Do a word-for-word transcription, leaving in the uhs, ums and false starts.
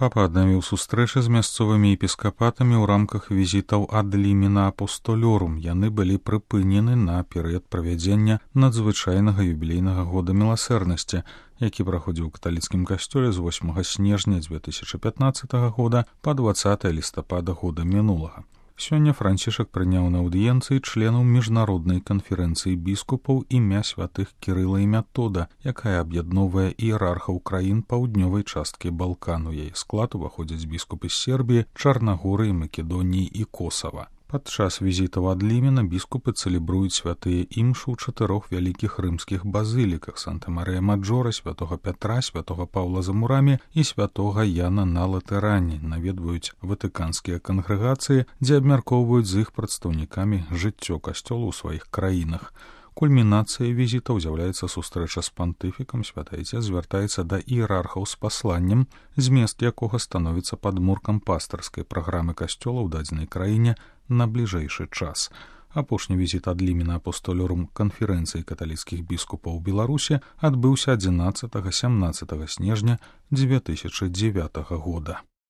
Папа аднавіў сустрэчы з мясцовымі епіскапатамі ў рамках візітаў ад лімена апостолёрум. Яны былі прыпынены на перыяд правядзення надзвычайнага юбілейнага года міласэрнасці, які праходзіў у каталіцкім касцёле з восьмага снежня дзве тысячы пятнаццатага года па дваццатае лістапада года мінулага. Сёння Францішак прыняў на аўдыенцыі членаў міжнароднай канферэнцыі біскупаў імя святых Кірыла і Мятода, якая аб'ядноўвае іерархаў краін паўднёвай часткі Балкану. Яе склад уваходзяць біскупы з Сербіі, Чарнагорыі, Македоніі і Косава. Падчас візітаў ад лімена біскупы цэлебруюць святыя імшы ў чатырох вялікіх рымскіх базыліках: Санта-Марыя-Маджора, святога Пятра, святога Паўла за Мурамі і святога Яна на Латэране. Наведваюць ватыканскія кангрэгацыі, дзе абмяркоўваюць з іх прадстаўнікамі жыццё касцёла ў сваіх краінах. Кульмінацыяй візітаў з'яўляецца сустрэча з пантыфікам. Святы Айцец звяртаецца да іерархаў з пасланнем, змест якога становіцца падмуркам пастырскай праграмы касцёла ў дадзенай краіне на бліжэйшы час. Апошні візіт ад лімена апостолёрум канферэнцыі каталіцкіх біскупаў у Беларусі адбыўся адзінаццатага-сямнаццатага снежня дзве тысячы дзевятага года.